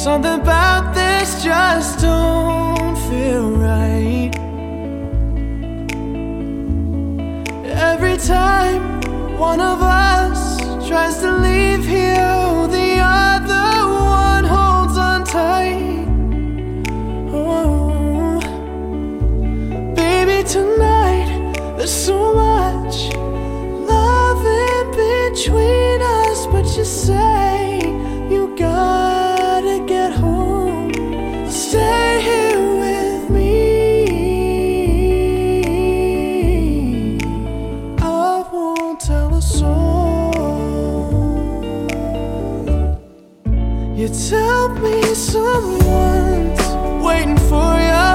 Something about this just don't feel right. Every time one of us tries to leave here, the other one holds on tight. Oh, baby, tonight there's so much love in between us, but you say you gotta get home. Stay here with me. I won't tell a soul. You tell me someone's waiting for you,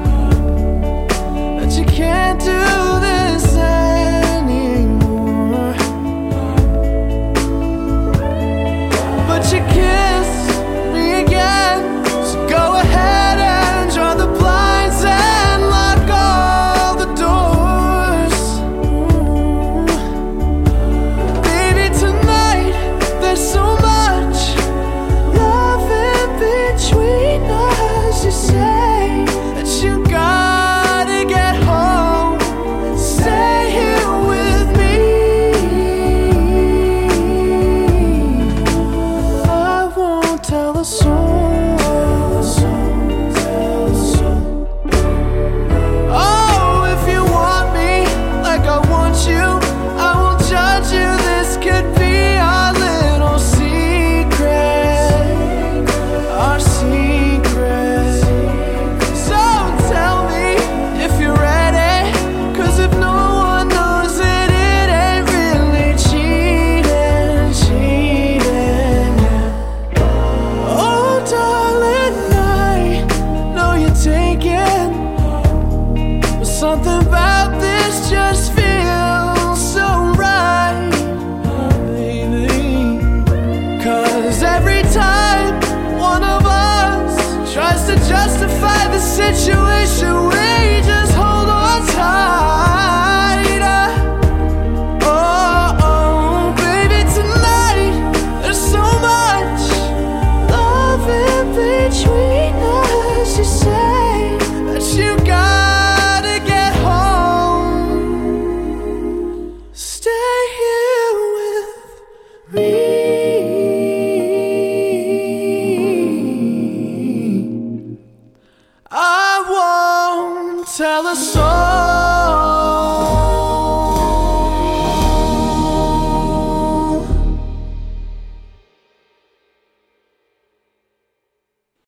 that you can't do this anymore, but you kiss me again. So go ahead and draw the blinds and lock all the doors. Baby, tonight there's so much love in between us. You say that you gotta get home. Stay here with me. I won't tell a soul. Oh, if you want me like I want you, I won't judge you. This could be our little secret, our secret. So tell me if you're ready, 'cause if no one knows it, it ain't really cheating, cheating. Oh, darling, I know you're taken, but something about this just feels so right, baby. 'Cause every time one of us tries to justify the situation, we just hold on tight. Oh, oh, baby, tonight there's so much love in between us. You say that you gotta get home. Stay